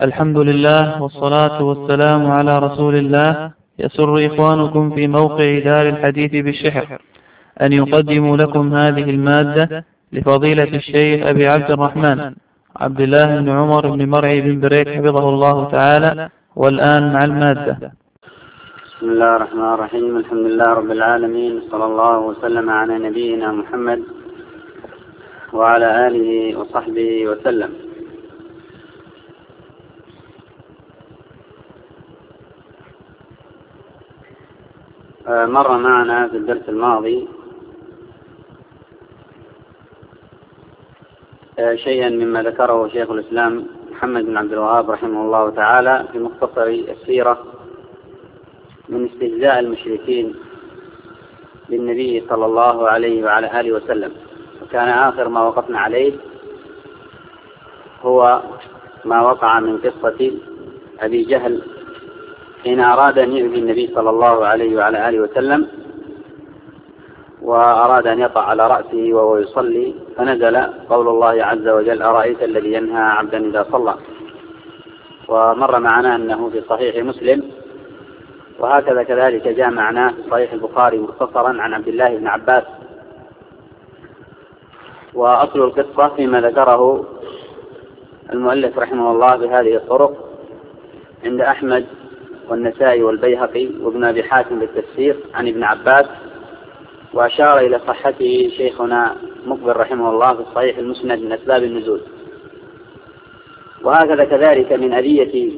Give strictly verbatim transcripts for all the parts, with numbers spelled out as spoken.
الحمد لله والصلاة والسلام على رسول الله. يسر إخوانكم في موقع دار الحديث بالشحر أن يقدموا لكم هذه المادة لفضيلة الشيخ أبي عبد الرحمن عبد الله بن عمر بن مرعي بن بريك حفظه الله تعالى. والآن مع المادة. بسم الله الرحمن الرحيم. الحمد لله رب العالمين، صلى الله وسلم على نبينا محمد وعلى آله وصحبه وسلم. مر معنا في الدرس الماضي شيئا مما ذكره شيخ الإسلام محمد بن عبد الوهاب رحمه الله تعالى في مختصر السيرة من استهزاء المشركين بالنبي صلى الله عليه وعلى آله وسلم. وكان آخر ما وقفنا عليه هو ما وقع من قصة أبي جهل حين أراد أن يؤذي النبي صلى الله عليه وعلى آله وسلم، وأراد أن يقع على رأسه وهو يصلي، فنزل قول الله عز وجل: أرأيت الذي ينهى عبدا إذا صلى. ومر معنا أنه في صحيح مسلم، وهكذا كذلك جاء معناه في صحيح البخاري مختصرا عن عبد الله بن عباس. وأصل القصة فيما ذكره المؤلف رحمه الله بهذه الطرق عند أحمد والنسائي والبيهقي وابن أبي حاتم بالتفسير عن ابن عباس، وأشار إلى صحته شيخنا مقبل رحمه الله في الصحيح المسند من أسباب النزول. وهكذا كذلك من أذية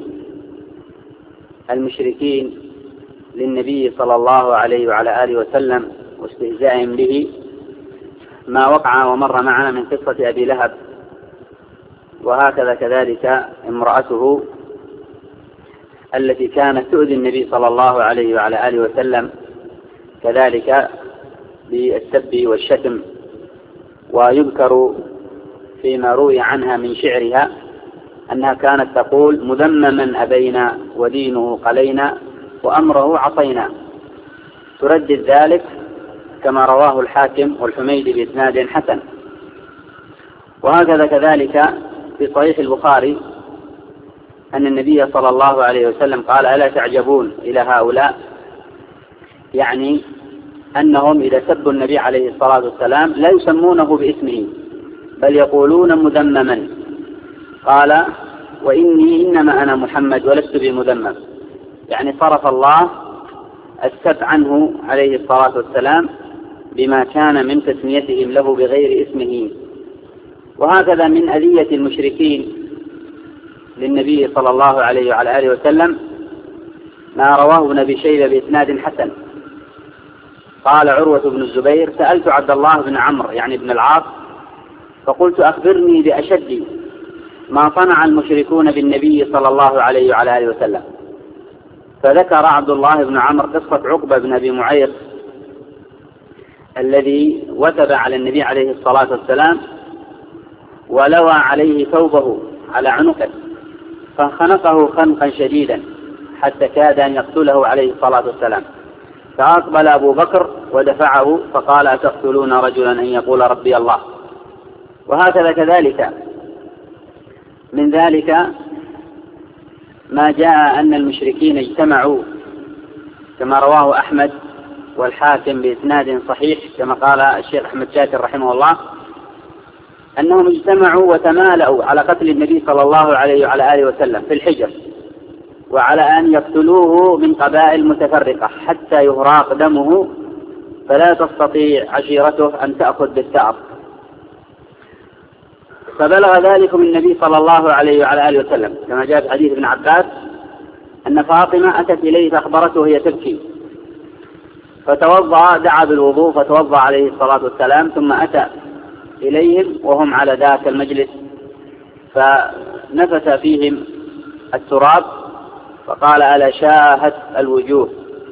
المشركين للنبي صلى الله عليه وعلى آله وسلم واستهزائهم به ما وقع ومر معنا من قصة أبي لهب، وهكذا كذلك امرأته التي كانت تؤذي النبي صلى الله عليه وعلى آله وسلم كذلك بالسب والشتم. ويذكر فيما روي عنها من شعرها أنها كانت تقول: مذمما أبينا ودينه قلينا وأمره عصينا، تردد ذلك كما رواه الحاكم والحميدي بإسناد حسن. وهكذا كذلك في صحيح البخاري أن النبي صلى الله عليه وسلم قال: ألا تعجبون إلى هؤلاء، يعني أنهم إذا سبوا النبي عليه الصلاة والسلام لا يسمونه باسمه بل يقولون مذمما. قال: وإني إنما أنا محمد ولست بمذمم، يعني صرف الله السب عنه عليه الصلاة والسلام بما كان من تسميتهم له بغير اسمه. وهكذا من أذية المشركين للنبي صلى الله عليه وعلى آله وسلم ما رواه ابن أبي شيبة بإسناد حسن. قال عروة بن الزبير: سألت عبد الله بن عمرو يعني بن العاص فقلت: أخبرني بأشد ما صنع المشركون بالنبي صلى الله عليه وعلى آله وسلم. فذكر عبد الله بن عمرو قصة عقبة بن أبي معيط الذي وثب على النبي عليه الصلاة والسلام ولوى عليه ثوبه على عنقه فخنقه خنقا شديدا حتى كاد أن يقتله عليه الصلاة والسلام، فأقبل أبو بكر ودفعه فقال: أتقتلون رجلا أن يقول ربي الله. وهكذا كذلك من ذلك ما جاء أن المشركين اجتمعوا كما رواه أحمد والحاكم بإسناد صحيح كما قال الشيخ أحمد شاكر رحمه الله، أنهم اجتمعوا وتمالأوا على قتل النبي صلى الله عليه وعلى آله وسلم في الحجر، وعلى أن يقتلوه من قبائل متفرقة حتى يهراق دمه فلا تستطيع عشيرته أن تأخذ بالثأر. فبلغ ذلك من النبي صلى الله عليه وعلى آله وسلم كما جاء في حديث ابن عباس أن فاطمة أتت إليه فأخبرته هي تبكي، فتوضأ، دعا بالوضوء فتوضأ عليه الصلاة والسلام، ثم أتى إليهم وهم على ذاك المجلس فنفث فيهم التراب فقال: ألا شاهت الوجوه.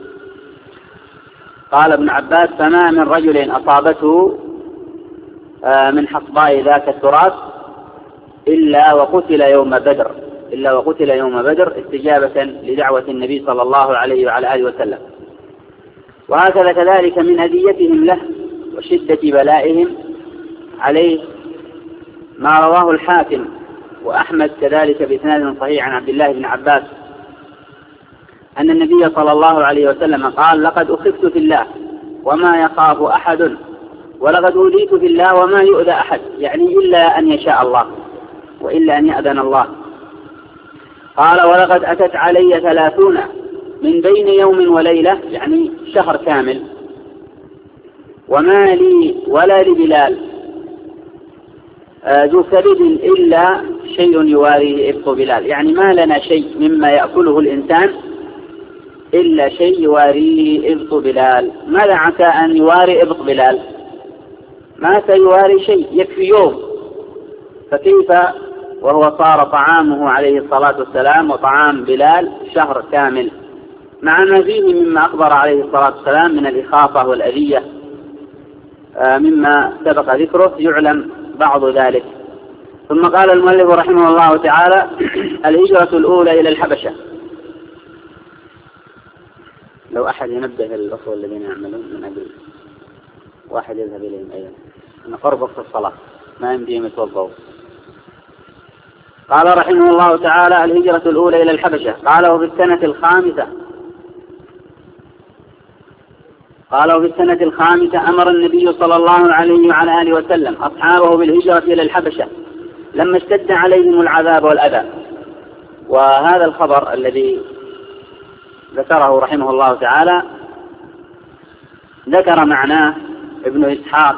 قال ابن عباس: فما من رجل أصابته من حصباء ذاك التراب إلا وقتل يوم بدر إلا وقتل يوم بدر استجابة لدعوة النبي صلى الله عليه وعلى آله وسلم. وهكذا كذلك من أذيتهم له وشدة بلائهم عليه ما رواه الحاكم وأحمد كذلك بإسناد صحيح عن عبد الله بن عباس أن النبي صلى الله عليه وسلم قال: لقد أخفت في الله وما يخاف أحد، ولقد أوذيت في الله وما يؤذى أحد، يعني إلا أن يشاء الله وإلا أن يأذن الله. قال: ولقد أتت علي ثلاثون من بين يوم وليلة، يعني شهر كامل، وما لي ولا لبلال ذو كبد إلا شيء يواريه إبط بلال، يعني ما لنا شيء مما يأكله الإنسان إلا شيء يواريه إبط بلال. ماذا عسى أن يواري إبط بلال؟ ما سيواري شيء، يكفي يوم، فكيف وهو صار طعامه عليه الصلاة والسلام وطعام بلال شهر كامل، مع ما فيه مما أخبر عليه الصلاة والسلام من الإخافة والأذية مما سبق ذكره، يعلم بعض ذلك. ثم قال المؤلف رحمه الله تعالى: الهجرة الأولى إلى الحبشة. لو أحد ينبه الأخوة الذين يعملون من أجل واحد يذهب إليهم أيضا، أن قرب وقت الصلاة ما يمديهم يتوضؤوا. قال رحمه الله تعالى: الهجرة الأولى إلى الحبشة. قال: وفي السنة الخامسة قال وفي السنة الخامسة أمر النبي صلى الله عليه وعلى آله وسلم أصحابه بالهجرة إلى الحبشة لما اشتد عليهم العذاب والأذى. وهذا الخبر الذي ذكره رحمه الله تعالى ذكر معناه ابن إسحاق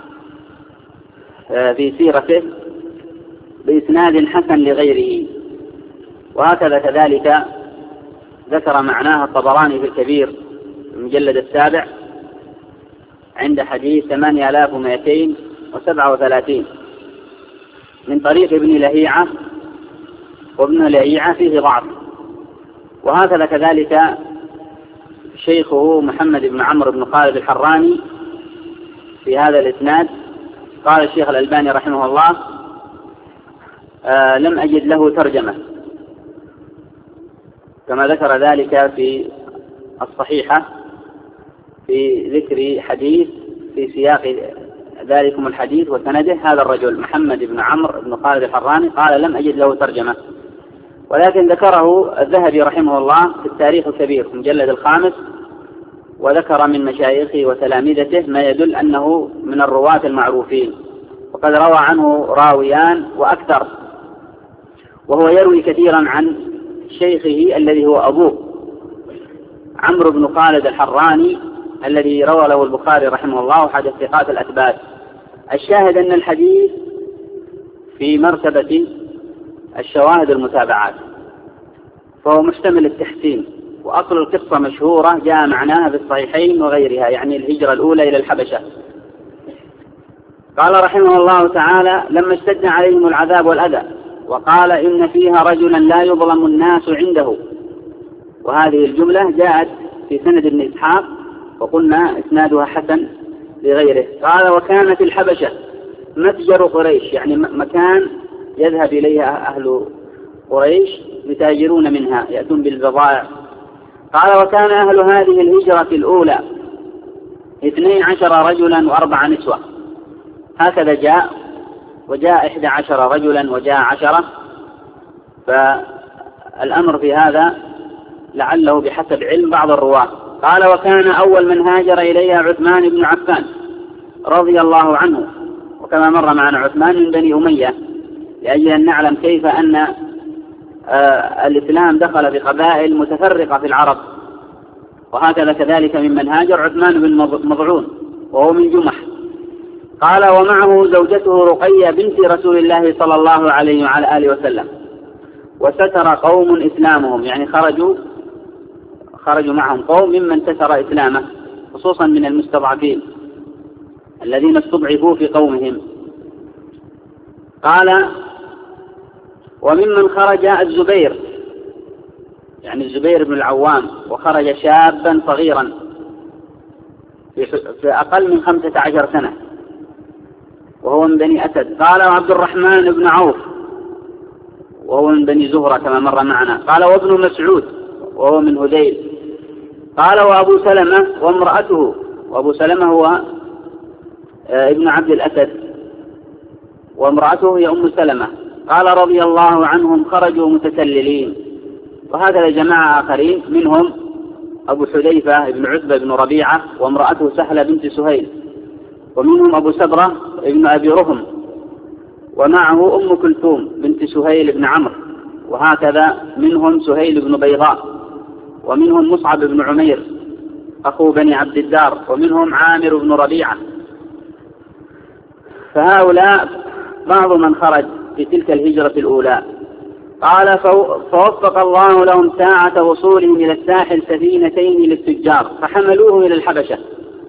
في سيرته بإسناد حسن لغيره، وهكذا كذلك ذكر معناه الطبراني في الكبير المجلد السابع عند حديث ثمانية آلاف ومائتين وسبعة وثلاثين من طريق ابن لهيعة، وابن لهيعة فيه ضعف. وهكذا كذلك شيخه محمد بن عمرو بن خالد الحراني في هذا الإسناد. قال الشيخ الألباني رحمه الله: آه لم أجد له ترجمة، كما ذكر ذلك في الصحيحة في ذكر حديث في سياق ذلكم الحديث وسنده هذا الرجل محمد بن عمرو بن خالد الحراني، قال: لم أجد له ترجمة، ولكن ذكره الذهبي رحمه الله في التاريخ الكبير في مجلد الخامس، وذكر من مشايخه وتلامذته ما يدل أنه من الرواة المعروفين، وقد روى عنه راويان وأكثر، وهو يروي كثيرا عن شيخه الذي هو أبوه عمرو بن خالد الحراني الذي روى له البخاري رحمه الله وحد الثقات الأثبات. الشاهد أن الحديث في مرتبة الشواهد المتابعات، فهو مشتمل التحسين، وأصل القصة مشهورة جاء معناها في الصحيحين وغيرها، يعني الهجرة الأولى إلى الحبشة. قال رحمه الله تعالى: لما اشتد عليهم العذاب والأذى، وقال: إن فيها رجلا لا يظلم الناس عنده. وهذه الجملة جاءت في سند ابن إسحاق، وقلنا إسنادها حسن لغيره. قال: وكانت الحبشة متجر قريش، يعني مكان يذهب إليها أهل قريش يتاجرون منها، يأتون بالبضائع. قال: وكان أهل هذه الهجرة الأولى اثني عشر رجلا وأربع نسوة. هكذا جاء، وجاء إحدى عشر رجلا وجاء عشرة، فالأمر في هذا لعله بحسب علم بعض الرواة. قال: وكان أول من هاجر إليها عثمان بن عفان رضي الله عنه، وكما مر معنا عثمان من بني أمية، لأجل أن نعلم كيف أن آه الإسلام دخل في قبائل متفرقة في العرب. وهكذا كذلك ممن هاجر عثمان بن مضعون وهو من جمح. قال: ومعه زوجته رقية بنت رسول الله صلى الله عليه وعلى آله وسلم، وستر قوم إسلامهم، يعني خرجوا خرجوا معهم قوم ممن ستر إسلامه، خصوصا من المستضعفين الذين استضعفوا في قومهم. قال: وممن خرج الزبير، يعني الزبير بن العوام، وخرج شابا صغيرا في أقل من خمسة عشر سنة وهو من بني أسد. قال: وعبد الرحمن بن عوف وهو من بني زهرة كما مر معنا. قال: وابن مسعود وهو من هذيل. قال: وأبو سلمة وامرأته، وأبو سلمة هو ابن عبد الأسد، وامرأته هي أم سلمة قال رضي الله عنهم خرجوا متسللين. وهكذا جماعة آخرين منهم أبو حذيفة بن عتبة بن ربيعة وامرأته سهلة بنت سهيل، ومنهم أبو سبرة بن أبي رهم، ومعه أم كلثوم بنت سهيل بن عمرو، وهكذا منهم سهيل بن بيضاء، ومنهم مصعب بن عمير أخو بني عبد الدار، ومنهم عامر بن ربيعة. فهؤلاء بعض من خرج في تلك الهجرة الأولى. قال فوفق الله لهم ساعة وصولهم إلى الساحل سفينتين للتجار فحملوهم إلى الحبشة،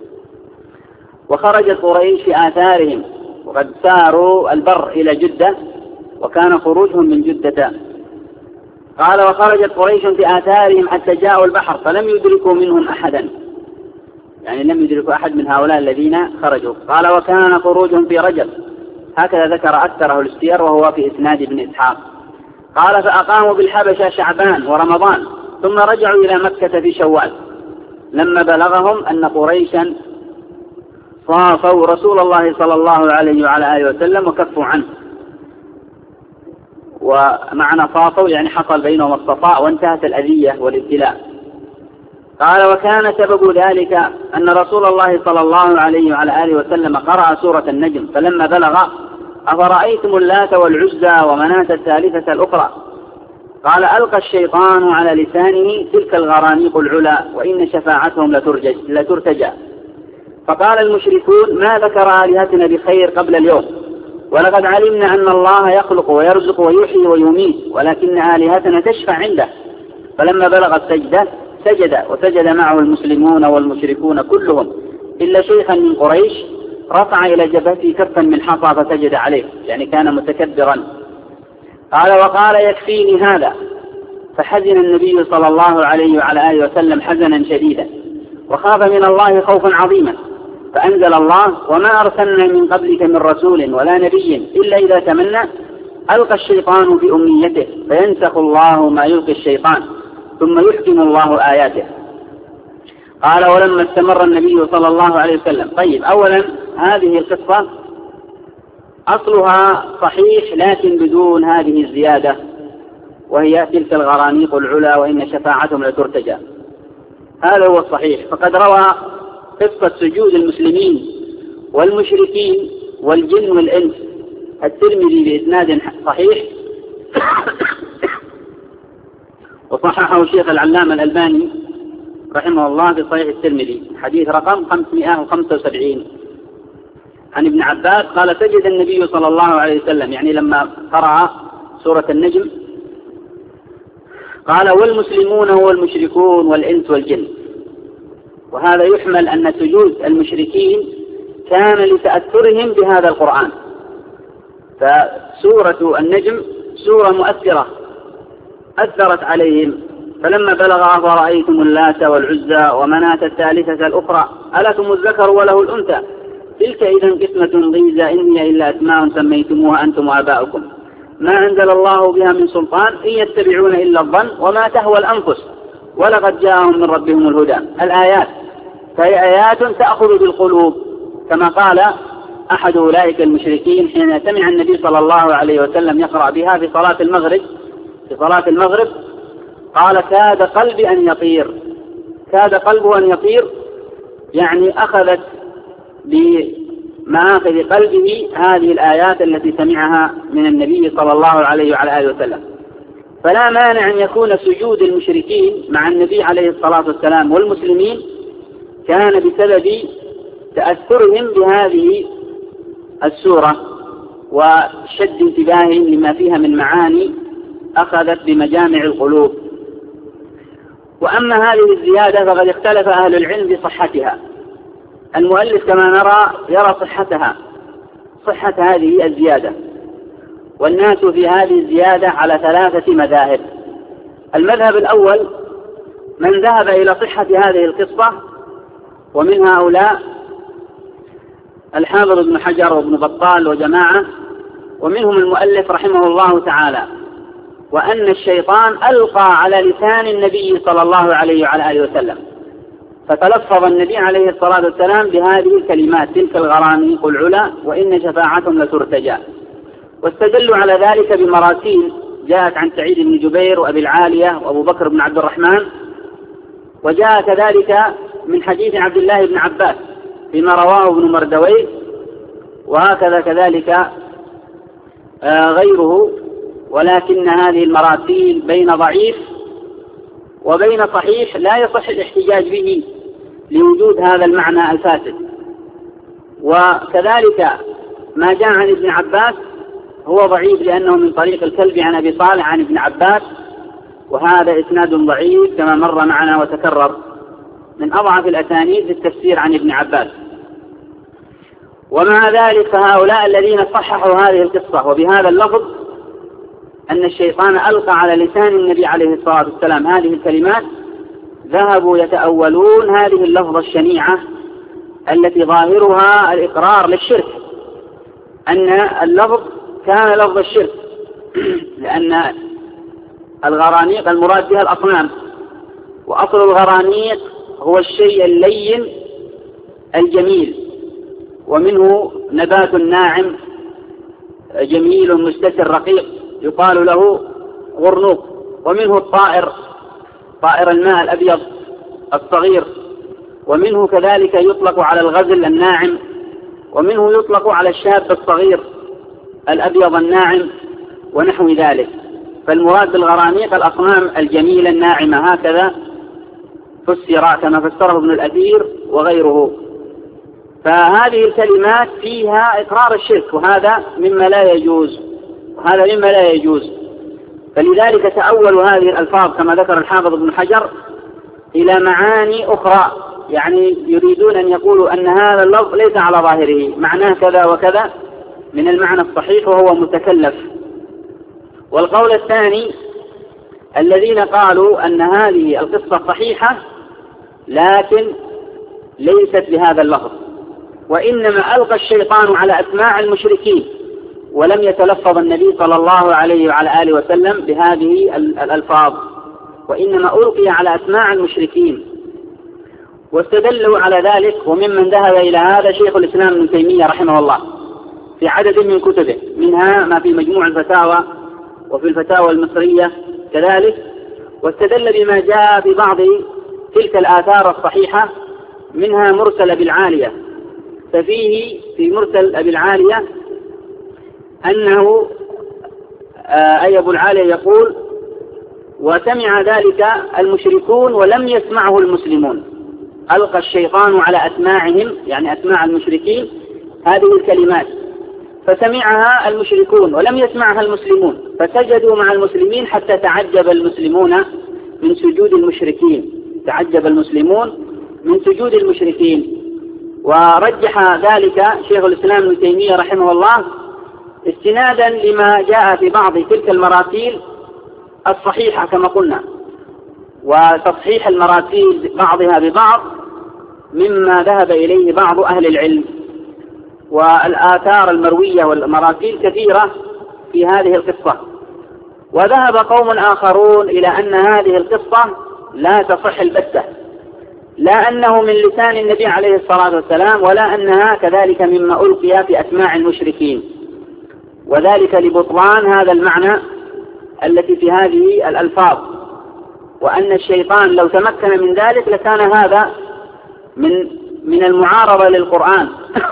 وخرجت قريش في آثارهم وقد ساروا البر إلى جدة، وكان خروجهم من جدة. قال وخرجت قريش في آثارهم حتى جاءوا البحر فلم يدركوا منهم أحدا، يعني لم يدركوا أحد من هؤلاء الذين خرجوا. قال وكان خروجهم في رجب، هكذا ذكر أكثره السير وهو في إسناد ابن إسحاق. قال فأقاموا بالحبشة شعبان ورمضان ثم رجعوا إلى مكة في شوال، لما بلغهم أن قريشا صافوا رسول الله صلى الله عليه وعلى آله وسلم وكفوا عنه. ومعنى صافوا يعني حصل بينهم الصفاء وانتهت الأذية والابتلاء. قال وكان سبب ذلك أن رسول الله صلى الله عليه وعلى آله وسلم قرأ سورة النجم، فلما بلغ أفرأيتم اللات والعزى ومناة الثالثة الأخرى، قال ألقى الشيطان على لسانه تلك الغرانيق العلا وإن شفاعتهم لترتجى. فقال المشركون ما ذكر آلهتنا بخير قبل اليوم، ولقد علمنا أن الله يخلق ويرزق ويحيي ويميت، ولكن آلهتنا تشفع عنده. فلما بلغ السجدة سجد، وسجد معه المسلمون والمشركون كلهم إلا شيخا من قريش رفع إلى جبهته كفا من حصى فسجد عليه، يعني كان متكبرا. قال وقال يكفيني هذا، فحزن النبي صلى الله عليه وعلى آله وسلم حزنا شديدا، وخاف من الله خوفا عظيما، فأنزل الله وما أرسلنا من قبلك من رسول ولا نبي إلا إذا تمنى ألقى الشيطان في أمنيته فينسخ الله ما يلقي الشيطان ثم يحكم الله آياته. قال ولما استمر النبي صلى الله عليه وسلم. طيب أولا هذه القصة أصلها صحيح لكن بدون هذه الزيادة، وهي تلك الغرانيق العلا وإن شفاعتهم لترتجى، هذا هو الصحيح. فقد روى قصة سجود المسلمين والمشركين والجن والإنس الترمذي بإسناد صحيح وصححه الشيخ العلامة الألباني رحمه الله في صحيح الترمذي حديث رقم خمسمائة وخمسة وسبعين عن ابن عباس قال سجد النبي صلى الله عليه وسلم، يعني لما قرأ سورة النجم، قال والمسلمون والمشركون والإنس والجن. وهذا يحمل أن سجود المشركين كان لتأثرهم بهذا القرآن، فسورة النجم سورة مؤثرة أثرت عليهم. فلما بلغ أفرأيتم اللات والعزى ومناة الثالثة الأخرى ألكم الذكر وله الأنثى تلك إذا قسمة ضيزى إن هي إلا أسماء سميتموها أنتم وآباؤكم ما أنزل الله بها من سلطان إن يتبعون إلا الظن وما تهوى الأنفس ولقد جاءهم من ربهم الهدى. الآيات فهي آيات تأخذ بالقلوب، كما قال أحد أولئك المشركين حين سمع النبي صلى الله عليه وسلم يقرأ بها في صلاة المغرب في صلاة المغرب قال كاد قلبي أن يطير، كاد قلبه أن يطير، يعني أخذت بمآخذ قلبه هذه الآيات التي سمعها من النبي صلى الله عليه وعلى آله وسلم. فلا مانع أن يكون سجود المشركين مع النبي عليه الصلاة والسلام والمسلمين كان بسبب تأثرهم بهذه السورة وشد انتباههم لما فيها من معاني أخذت بمجامع القلوب. وأما هذه الزيادة فقد اختلف أهل العلم بصحتها. المؤلف كما نرى يرى صحتها صحة هذه الزيادة، والناس في هذه الزيادة على ثلاثة مذاهب. المذهب الأول من ذهب إلى صحة هذه القصة، ومن هؤلاء الحافظ ابن حجر وابن بطال وجماعة، ومنهم المؤلف رحمه الله تعالى، وأن الشيطان ألقى على لسان النبي صلى الله عليه وعلى آله وسلم، فتلفظ النبي عليه الصلاة والسلام بهذه الكلمات تلك الغرانيق العلا وإن شفاعتهم لترتجى. واستدلوا على ذلك بمراسيل جاءت عن سعيد بن جبير وأبي العالية وأبو بكر بن عبد الرحمن، وجاء كذلك من حديث عبد الله بن عباس فيما رواه ابن مردويه، وهكذا كذلك غيره. ولكن هذه المراسيل بين ضعيف وبين صحيح لا يصح الاحتجاج به لوجود هذا المعنى الفاسد. وكذلك ما جاء عن ابن عباس هو ضعيف لأنه من طريق الكلب عن أبي صالح عن ابن عباس، وهذا إسناد ضعيف كما مر معنا وتكرر، من أضعف الأسانيد في التفسير عن ابن عباس. ومع ذلك فهؤلاء الذين صححوا هذه القصة وبهذا اللفظ أن الشيطان ألقى على لسان النبي عليه الصلاة والسلام هذه الكلمات، ذهبوا يتأولون هذه اللفظة الشنيعة التي ظاهرها الإقرار للشرك، أن اللفظ كان لفظ الشرك، لأن الغرانيق المراد بها الأصنام، وأصل الغرانيق هو الشيء اللين الجميل، ومنه نبات ناعم جميل مستتر رقيق يقال له غرنوق، ومنه الطائر طائر الماء الأبيض الصغير، ومنه كذلك يطلق على الغزل الناعم، ومنه يطلق على الشاب الصغير الأبيض الناعم ونحو ذلك. فالمراد بالغرانيق الأصنام الجميلة الناعمة، هكذا فسر كما فسره ابن الأثير وغيره. فهذه الكلمات فيها إقرار الشرك، وهذا مما لا يجوز، وهذا مما لا يجوز. فلذلك تأولوا هذه الألفاظ كما ذكر الحافظ ابن حجر إلى معاني أخرى، يعني يريدون أن يقولوا أن هذا اللفظ ليس على ظاهره، معناه كذا وكذا من المعنى الصحيح وهو متكلف. والقول الثاني الذين قالوا أن هذه القصة صحيحة لكن ليست بهذا اللفظ، وإنما ألقى الشيطان على أسماع المشركين ولم يتلفظ النبي صلى الله عليه وعلى آله وسلم بهذه الألفاظ، وإنما ألقي على أسماع المشركين. واستدلوا على ذلك، وممن ذهب إلى هذا شيخ الإسلام ابن تيمية رحمه الله في عدد من كتبه، منها ما في مجموع الفتاوى وفي الفتاوى المصرية كذلك. واستدل بما جاء في بعض تلك الآثار الصحيحة، منها مرسل أبي العالية، ففيه في مرسل أبي العالية أنه أي أبو العالية يقول: وسمع ذلك المشركون ولم يسمعه المسلمون، ألقى الشيطان على أسماعهم يعني أسماع المشركين هذه الكلمات، فسمعها المشركون ولم يسمعها المسلمون، فسجدوا مع المسلمين حتى تعجب المسلمون من سجود المشركين تعجب المسلمون من سجود المشركين. ورجح ذلك شيخ الإسلام ابن تيمية رحمه الله استنادا لما جاء في بعض تلك المراسيل الصحيحة كما قلنا، وتصحيح المراسيل بعضها ببعض مما ذهب إليه بعض أهل العلم. والآثار المروية والمراسيل كثيرة في هذه القصة. وذهب قوم آخرون إلى أن هذه القصة لا تصح البتة، لا أنه من لسان النبي عليه الصلاة والسلام، ولا أنها كذلك مما ألقي في أسماع المشركين، وذلك لبطلان هذا المعنى التي في هذه الألفاظ، وأن الشيطان لو تمكن من ذلك لكان هذا من من المعارضة للقرآن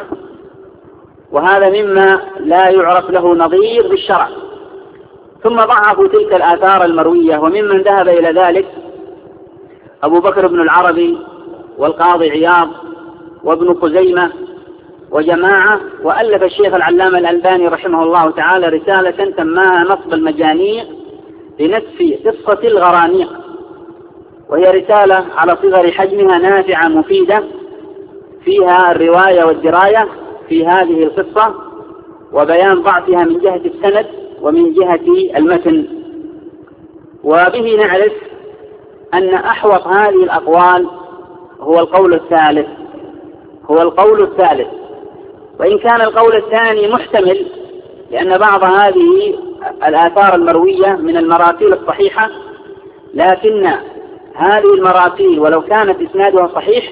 وهذا مما لا يعرف له نظير بالشرع. ثم ضعفوا تلك الآثار المروية، وممن ذهب إلى ذلك أبو بكر بن العربي والقاضي عياض وابن خزيمة وجماعة. وألف الشيخ العلامة الألباني رحمه الله تعالى رسالة سماها نصب المجانيق لنسف قصة الغرانيق، وهي رسالة على صغر حجمها نافعة مفيدة، فيها الرواية والدراية في هذه القصة وبيان ضعفها من جهة السند ومن جهة المتن. وبه نعرف أن أحوط هذه الأقوال هو القول الثالث هو القول الثالث وإن كان القول الثاني محتمل، لأن بعض هذه الآثار المروية من المراسيل الصحيحة، لكن هذه المراسيل ولو كانت إسنادها صحيح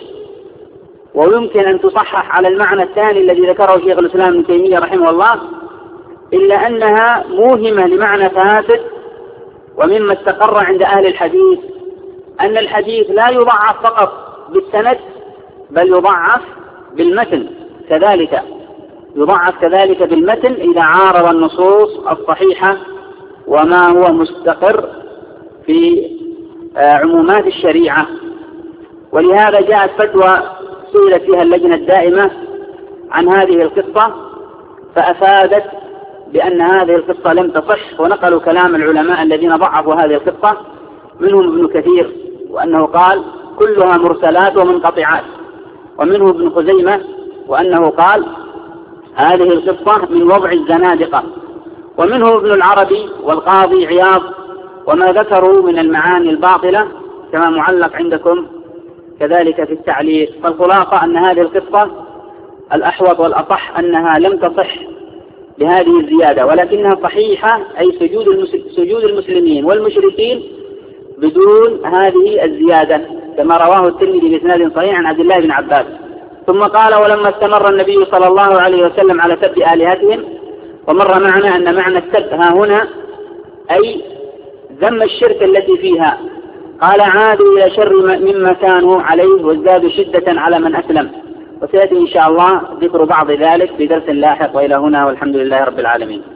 ويمكن أن تصحح على المعنى الثاني الذي ذكره شيخ الإسلام ابن تيمية رحمه الله، إلا أنها موهمة لمعنى فاسد. ومما استقر عند أهل الحديث أن الحديث لا يضعف فقط بالسند بل يضعف بالمتن كذلك، يضعف كذلك بالمتن إذا عارض النصوص الصحيحة وما هو مستقر في عمومات الشريعة. ولهذا جاءت فتوى سئلت فيها اللجنة الدائمة عن هذه القصة فأفادت بأن هذه القصة لم تصح، ونقلوا كلام العلماء الذين ضعفوا هذه القصة منهم ابن كثير وأنه قال كلها مرسلات ومنقطعات، ومنه ابن خزيمة وأنه قال هذه القصة من وضع الزنادقة، ومنه ابن العربي والقاضي عياض وما ذكروا من المعاني الباطلة كما معلق عندكم كذلك في التعليق. فالخلاصة أن هذه القصة الأحوط والأصح أنها لم تصح بهذه الزيادة، ولكنها صحيحة أي سجود سجود المسلمين والمشركين بدون هذه الزيادة كما رواه الترمذي بإسناد صحيح عن عبد الله بن عباس. ثم قال ولما استمر النبي صلى الله عليه وسلم على سب آلهتهم، ومر معنا أن معنى السب ها هنا أي ذم الشرك التي فيها، قال عادوا إلى شر مما كانوا عليه وازدادوا شدة على من أسلم. وسيأتي إن شاء الله ذكر بعض ذلك في درس لاحق، وإلى هنا والحمد لله رب العالمين.